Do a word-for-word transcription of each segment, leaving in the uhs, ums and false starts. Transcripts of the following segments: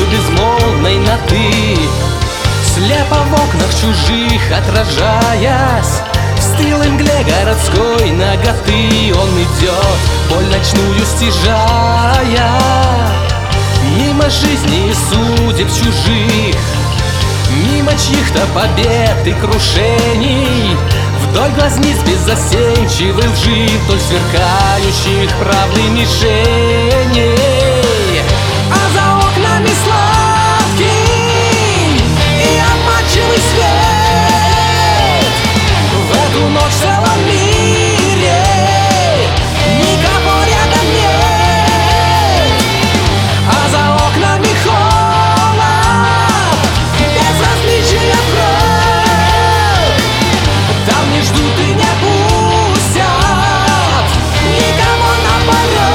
любовью безмолвной на «ты». Слепо в окнах чужих отражаясь, в стылой мгле городской наготы он идет, боль ночную стяжая. Мимо жизни и судеб чужих, мимо чьих-то побед и крушений, вдоль глазниц беззастенчивой лжи, вдоль сверкающих правды мишеней. А за окнами сладкий и обманчивый свет. В эту ночь в целом мире никого рядом нет. А за окнами холод, безразличие враг. Там не ждут и не пустят никого на порог.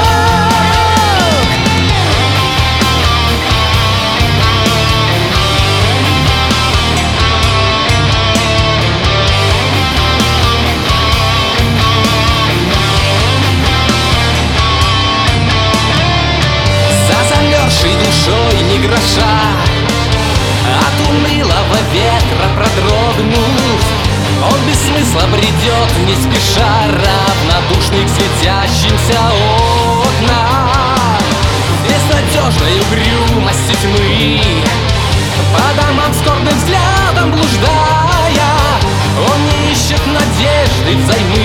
За замерзшей душой ни гроша, от унылого ветра продрогнув, он без смысла бредет не спеша, равнодушный к светящимся окнам. Безнадежной угрюмости тьмы, по домам скорбным взглядом блуждая, он не ищет надежды взаймы.